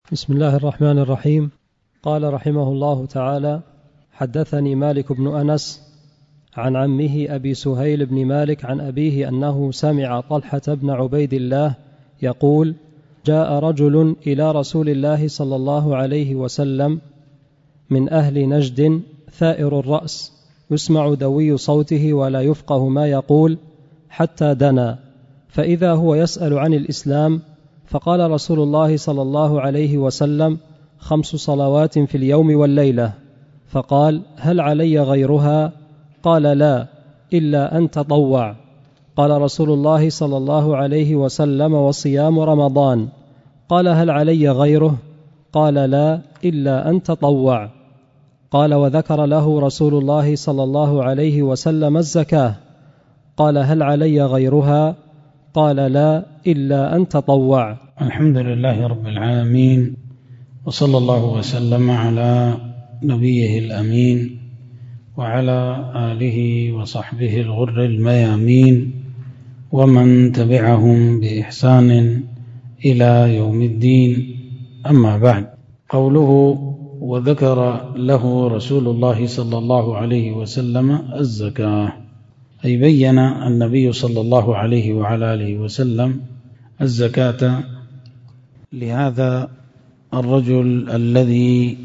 بسم الله الرحمن الرحيم. قال رحمه الله تعالى: حدثني مالك بن أنس عن عمه أبي سهيل بن مالك عن أبيه أنه سمع طلحة بن عبيد الله يقول: جاء رجل إلى رسول الله صلى الله عليه وسلم من أهل نجد ثائر الرأس، يسمع دوي صوته ولا يفقه ما يقول، حتى دنا، فإذا هو يسأل عن الإسلام، فقال رسول الله صلى الله عليه وسلم: 5 صلوات في اليوم والليلة. فقال: هل علي غيرها؟ قال: لا، إلا أن تطوع. قال رسول الله صلى الله عليه وسلم: وصيام رمضان. قال: هل علي غيره؟ قال: لا، إلا أن تطوع. قال: وذكر له رسول الله صلى الله عليه وسلم الزكاة. قال: هل علي غيرها؟ قال: لا، إلا أن تطوع. الحمد لله رب العالمين، وصلى الله وسلم على نبيه الأمين وعلى آله وصحبه الغر الميامين ومن تبعهم بإحسان إلى يوم الدين. أما بعد، قوله وذكر له رسول الله صلى الله عليه وسلم الزكاة، أي بين النبي صلى الله عليه وعلى آله وسلم الزكاة لهذا الرجل الذي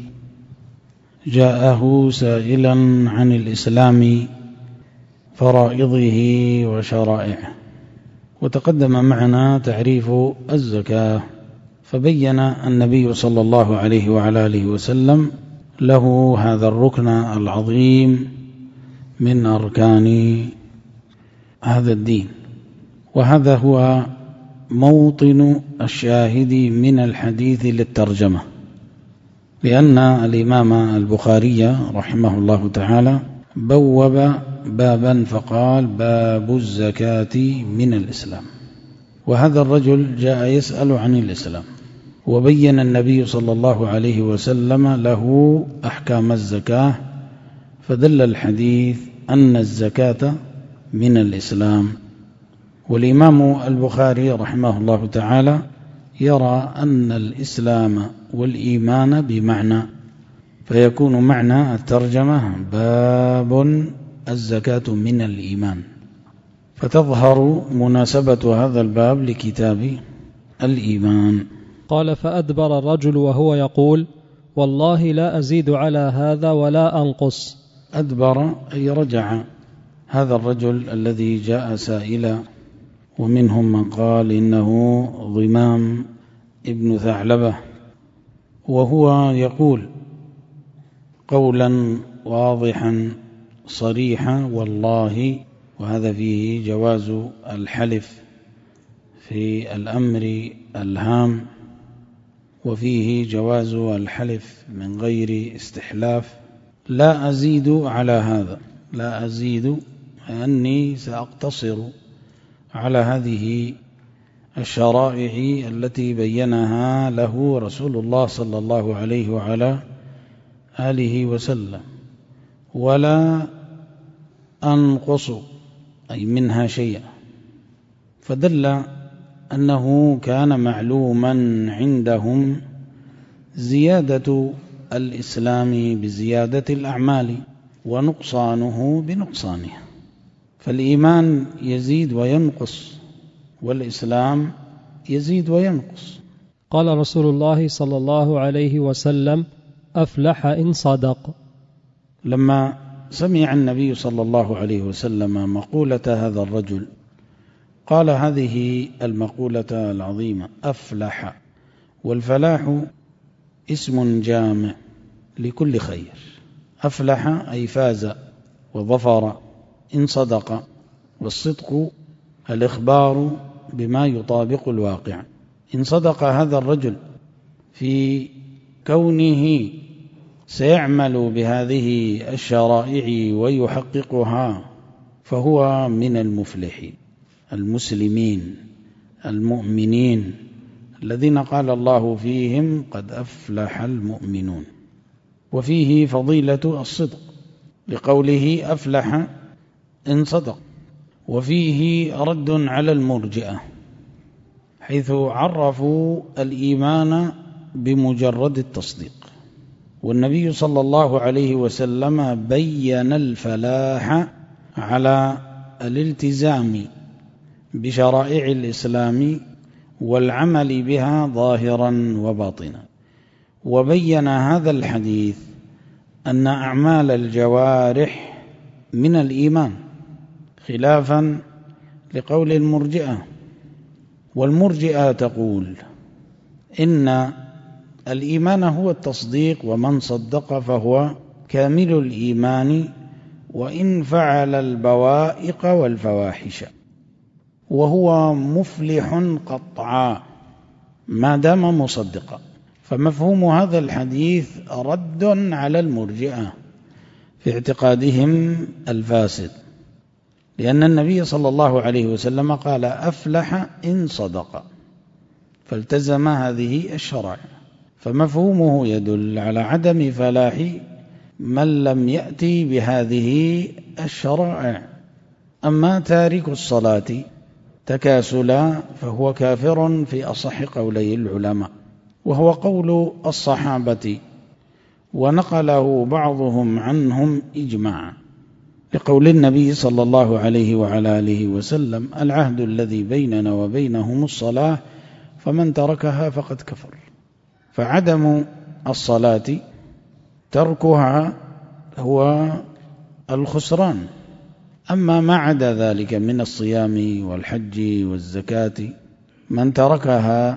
جاءه سائلا عن الإسلام، فرائضه وشرائعه. وتقدم معنا تعريف الزكاة، فبين النبي صلى الله عليه وعلى آله وسلم له هذا الركن العظيم من أركان هذا الدين، وهذا هو موطن الشاهد من الحديث للترجمة، لأن الإمام البخاري رحمه الله تعالى بوب بابا فقال: باب الزكاة من الإسلام. وهذا الرجل جاء يسأل عن الإسلام، وبين النبي صلى الله عليه وسلم له أحكام الزكاة، فدل الحديث أن الزكاة من الإسلام. والإمام البخاري رحمه الله تعالى يرى أن الإسلام والإيمان بمعنى، فيكون معنى الترجمة باب الزكاة من الإيمان، فتظهر مناسبة هذا الباب لكتاب الإيمان. قال: فأدبر الرجل وهو يقول: والله لا أزيد على هذا ولا أنقص. أدبر أي رجع هذا الرجل الذي جاء سائلا، ومنهم من قال إنه ضمام ابن ثعلبة، وهو يقول قولا واضحا صريحا: والله. وهذا فيه جواز الحلف في الأمر الهام، وفيه جواز الحلف من غير استحلاف. لا أزيد على هذا، لا أزيد، أني سأقتصر على هذه الشرائع التي بينها له رسول الله صلى الله عليه وعلى آله وسلم، ولا أنقص أي منها شيئا. فدل أنه كان معلوما عندهم زيادة الإسلام بزيادة الأعمال، ونقصانه بنقصانها، فالإيمان يزيد وينقص، والإسلام يزيد وينقص. قال رسول الله صلى الله عليه وسلم: أفلح إن صدق. لما سمع النبي صلى الله عليه وسلم مقولة هذا الرجل، قال هذه المقولة العظيمة: أفلح. والفلاح اسم جامع لكل خير. أفلح أي فاز وظفر إن صدق، والصدق الإخبار بما يطابق الواقع. إن صدق هذا الرجل في كونه سيعمل بهذه الشرائع ويحققها، فهو من المفلحين المسلمين المؤمنين الذين قال الله فيهم: قد أفلح المؤمنون. وفيه فضيلة الصدق لقوله أفلح إن صدق. وفيه رد على المرجئة، حيث عرفوا الإيمان بمجرد التصديق. والنبي صلى الله عليه وسلم بين الفلاح على الالتزام بشرائع الإسلام والعمل بها ظاهرا وباطنا. وبين هذا الحديث أن أعمال الجوارح من الإيمان، خلافا لقول المرجئة. والمرجئة تقول إن الإيمان هو التصديق، ومن صدق فهو كامل الإيمان وإن فعل البوائق والفواحش، وهو مفلح قطعا ما دام مصدقا. فمفهوم هذا الحديث رد على المرجئة في اعتقادهم الفاسد، لأن النبي صلى الله عليه وسلم قال أفلح إن صدق، فالتزم هذه الشرائع، فمفهومه يدل على عدم فلاح من لم يأتي بهذه الشرائع. أما تارك الصلاة تكاسلا فهو كافر في أصح قولي العلماء، وهو قول الصحابة، ونقله بعضهم عنهم إجماعا، لقول النبي صلى الله عليه وعلى آله وسلم العهد الذي بيننا وبينهم الصلاة فمن تركها فقد كفر. فعدم الصلاة تركها هو الخسران. أما ما عدا ذلك من الصيام والحج والزكاة من تركها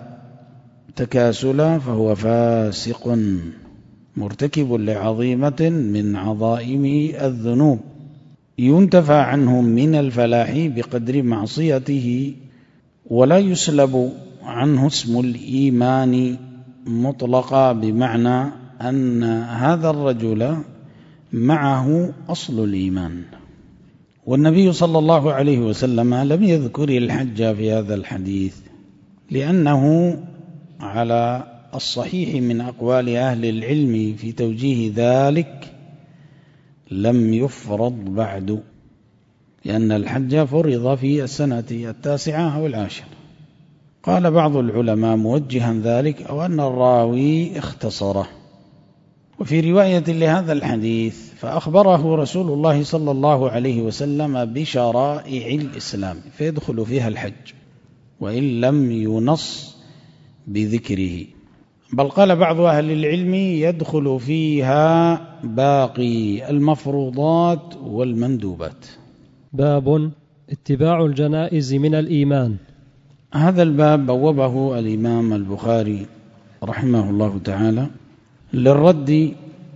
تكاسلا فهو فاسق مرتكب لعظيمة من عظائم الذنوب، ينتفى عنه من الفلاح بقدر معصيته، ولا يسلب عنه اسم الإيمان مطلقا، بمعنى أن هذا الرجل معه أصل الإيمان. والنبي صلى الله عليه وسلم لم يذكر الحج في هذا الحديث، لأنه على الصحيح من أقوال أهل العلم في توجيه ذلك لم يفرض بعد، لأن الحج فرض في السنة 9 أو 10. قال بعض العلماء موجها ذلك أو أن الراوي اختصره. وفي رواية لهذا الحديث فأخبره رسول الله صلى الله عليه وسلم بشرائع الإسلام فيدخل فيها الحج، وإن لم ينص بذكره، بل قال بعض أهل العلم يدخل فيها باقي المفروضات والمندوبات. باب اتباع الجنائز من الإيمان. هذا الباب بوبه الإمام البخاري رحمه الله تعالى للرد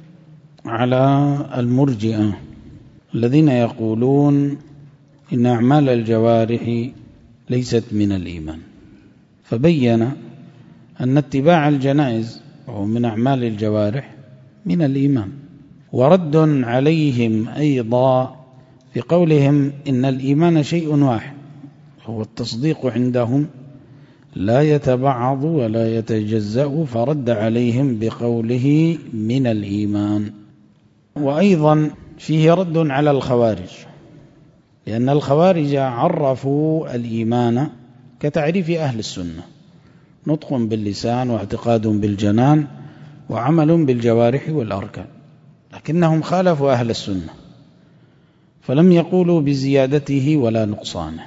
على المرجئة الذين يقولون إن أعمال الجوارح ليست من الإيمان، فبين أن اتباع الجنائز وهو من أعمال الجوارح من الإيمان. ورد عليهم أيضا في قولهم إن الإيمان شيء واحد، هو التصديق عندهم لا يتبعض ولا يتجزأ، فرد عليهم بقوله من الإيمان. وأيضا فيه رد على الخوارج، لأن الخوارج عرفوا الإيمان كتعريف أهل السنة: نطق باللسان واعتقاد بالجنان وعمل بالجوارح والأركان، لكنهم خالفوا أهل السنة فلم يقولوا بزيادته ولا نقصانه،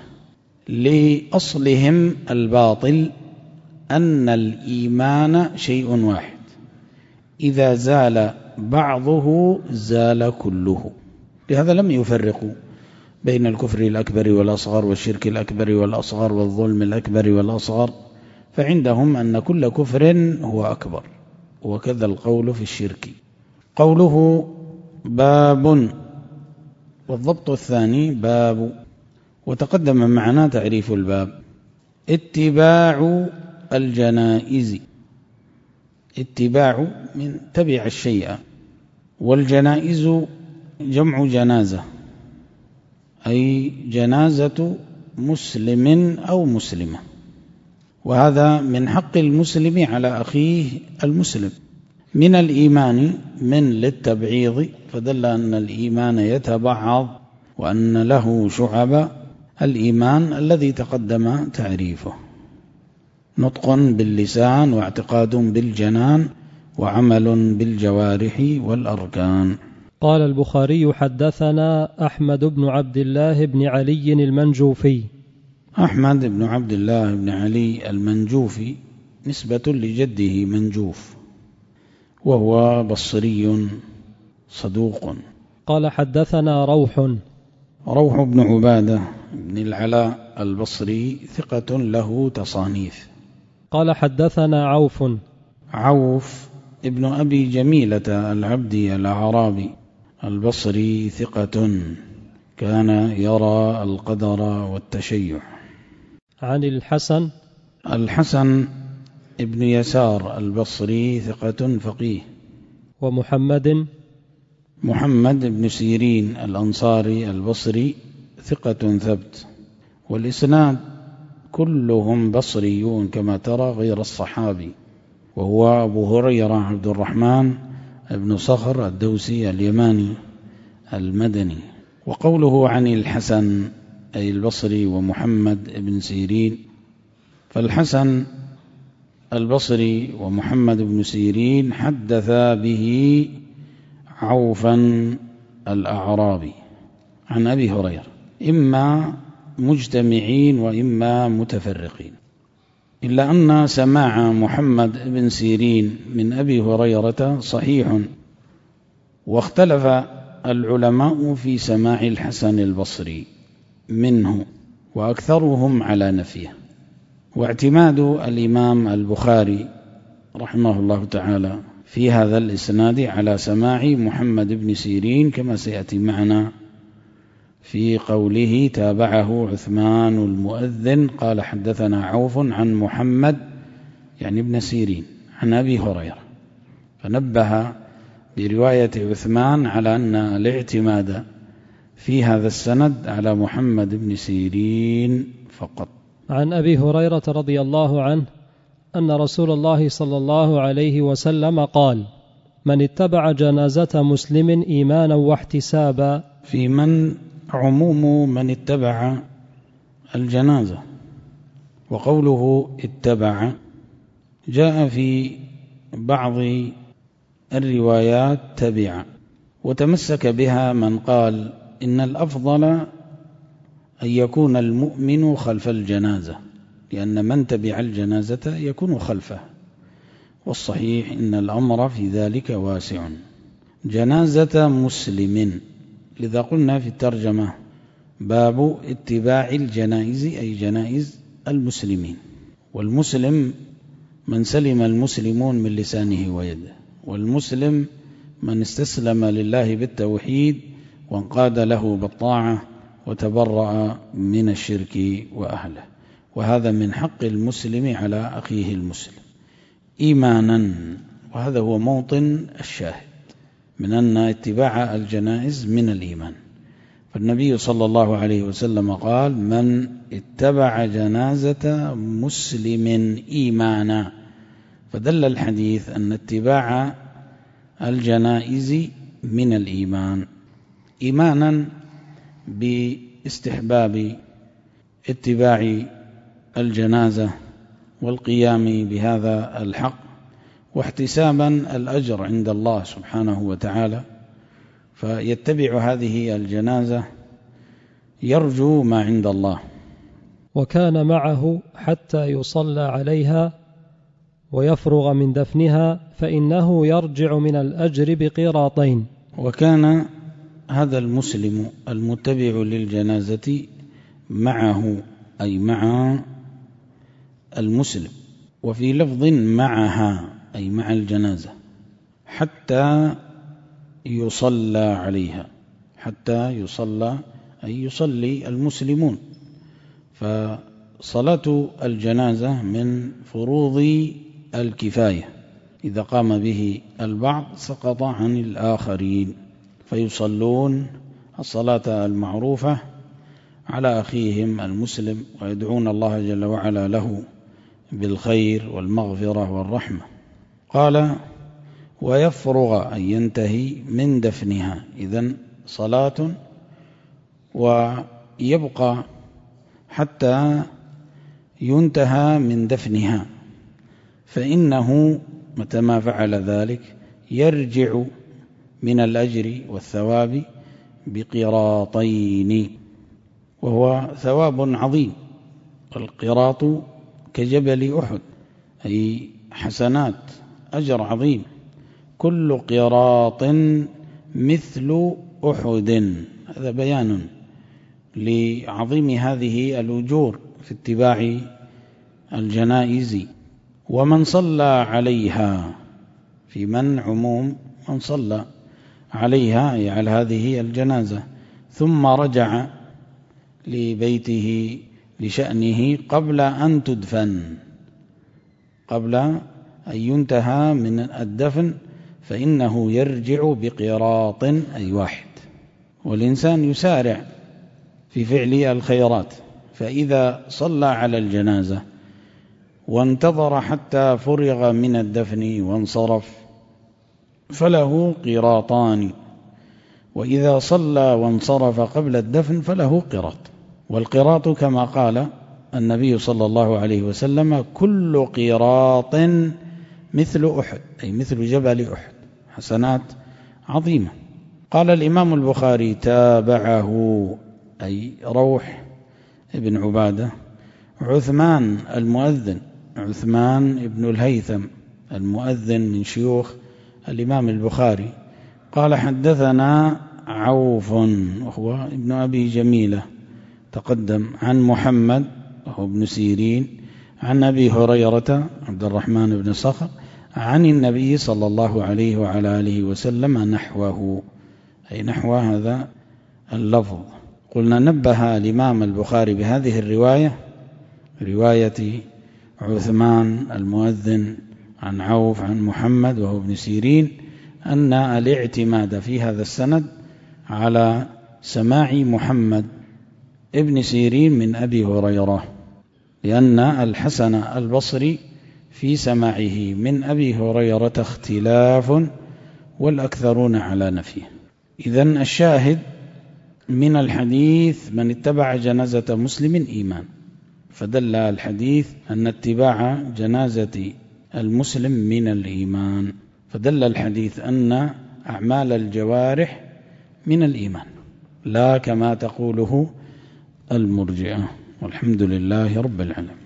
لأصلهم الباطل أن الإيمان شيء واحد، إذا زال بعضه زال كله. لهذا لم يفرقوا بين الكفر الأكبر والأصغر والشرك الأكبر والأصغر والظلم الأكبر والأصغر، فعندهم أن كل كفر هو أكبر، وكذا القول في الشرك. قوله باب، والضبط الثاني باب، وتقدم معنا تعريف الباب: اتباع الجنائز. اتباع من تبع الشيء، والجنائز جمع جنازة، أي جنازة مسلم أو مسلمة، وهذا من حق المسلم على أخيه المسلم. من الإيمان من للتبعيض، فدل أن الإيمان يتبعض وأن له شعب الإيمان الذي تقدم تعريفه. نطق باللسان واعتقاد بالجنان وعمل بالجوارح والأركان. قال البخاري: حدثنا أحمد بن عبد الله بن علي المنجوفي. أحمد بن عبد الله بن علي المنجوفي نسبة لجده منجوف، وهو بصري صدوق. قال: حدثنا روح بن عبادة بن العلاء البصري ثقة له تصانيف. قال: حدثنا عوف ابن أبي جميلة العبدي الأعرابي البصري ثقة، كان يرى القدر والتشيع. عن الحسن ابن يسار البصري ثقة فقيه. محمد بن سيرين الأنصاري البصري ثقة ثبت. والإسناد كلهم بصريون كما ترى غير الصحابي، وهو أبو هريرة عبد الرحمن بن صخر الدوسي اليماني المدني. وقوله عن الحسن أي البصري ومحمد بن سيرين، فالحسن البصري ومحمد بن سيرين حدثا به عوفا الأعرابي عن أبي هريرة، إما مجتمعين وإما متفرقين، إلا أن سماع محمد بن سيرين من أبي هريرة صحيح. واختلف العلماء في سماع الحسن البصري منه، وأكثرهم على نفيه. واعتماد الإمام البخاري رحمه الله تعالى في هذا الإسناد على سماع محمد بن سيرين، كما سيأتي معنا في قوله تابعه عثمان المؤذن قال: حدثنا عوف عن محمد يعني ابن سيرين عن أبي هريرة، فنبه برواية عثمان على أن الاعتماد في هذا السند على محمد بن سيرين فقط. عن أبي هريرة رضي الله عنه أن رسول الله صلى الله عليه وسلم قال: من اتبع جنازة مسلم إيمانا واحتسابا. في من عموم من اتبع الجنازة، وقوله اتبع جاء في بعض الروايات تبع، وتمسك بها من قال إن الأفضل أن يكون المؤمن خلف الجنازة، لأن من تبع الجنازة يكون خلفه، والصحيح إن الأمر في ذلك واسع. جنازة مسلم، لذا قلنا في الترجمة باب اتباع الجنائز أي جنائز المسلمين. والمسلم من سلم المسلمون من لسانه ويده، والمسلم من استسلم لله بالتوحيد وانقاد له بالطاعة وتبرأ من الشرك وأهله. وهذا من حق المسلم على أخيه المسلم إيمانا، وهذا هو موطن الشاهد من أن اتباع الجنائز من الإيمان. فالنبي صلى الله عليه وسلم قال: من اتبع جنازة مسلم إيمانا، فدل الحديث أن اتباع الجنائز من الإيمان، إيمانا باستحباب اتباع الجنازة والقيام بهذا الحق، واحتسابا الأجر عند الله سبحانه وتعالى، فيتبع هذه الجنازة يرجو ما عند الله. وكان معه حتى يصلى عليها ويفرغ من دفنها، فإنه يرجع من الأجر بقيراطين. وكان هذا المسلم المتبع للجنازة معه أي مع المسلم، وفي لفظ معها أي مع الجنازة، حتى يصلى عليها، حتى يصلى أي يصلي المسلمون. فصلاة الجنازة من فروض الكفاية، إذا قام به البعض سقط عن الآخرين، فيصلون الصلاة المعروفة على أخيهم المسلم، ويدعون الله جل وعلا له بالخير والمغفرة والرحمة. قال: ويفرغ أن ينتهي من دفنها، إذن صلاة، ويبقى حتى ينتهى من دفنها، فإنه متى ما فعل ذلك يرجع من الأجر والثواب بقراطين، وهو ثواب عظيم. القراط كجبل أحد، أي حسنات، أجر عظيم. كل قراط مثل أحد، هذا بيان لعظيم هذه الأجور في اتباع الجنائز. ومن صلى عليها، في من عموم من صلى عليها أي على هذه الجنازة ثم رجع لبيته لشأنه قبل أن تدفن، قبل أن ينتهى من الدفن، فإنه يرجع بقراط أي واحد. والإنسان يسارع في فعل الخيرات، فإذا صلى على الجنازة وانتظر حتى فرغ من الدفن وانصرف فله قراطان، وإذا صلى وانصرف قبل الدفن فله قراط. والقراط كما قال النبي صلى الله عليه وسلم كل قراط مثل أحد، أي مثل جبل أحد، حسنات عظيمة. قال الإمام البخاري تابعه أي روح ابن عبادة عثمان المؤذن، عثمان ابن الهيثم المؤذن من شيوخ الإمام البخاري، قال حدثنا عوف وهو ابن أبي جميلة تقدم، عن محمد وهو ابن سيرين، عن أبي هريرة عبد الرحمن بن صخر، عن النبي صلى الله عليه وعلى آله وسلم نحوه، أي نحو هذا اللفظ. قلنا نبه الإمام البخاري بهذه الرواية، رواية عثمان المؤذن عن عوف عن محمد وهو ابن سيرين، أن الاعتماد في هذا السند على سماع محمد ابن سيرين من أبي هريرة، لأن الحسن البصري في سماعه من أبي هريرة اختلاف والأكثرون على نفيه. إذن الشاهد من الحديث من اتبع جنازة مسلم إيمان، فدل الحديث أن اتباع جنازة المسلم من الإيمان، فدل الحديث أن أعمال الجوارح من الإيمان، لا كما تقوله المرجئة. والحمد لله رب العالمين.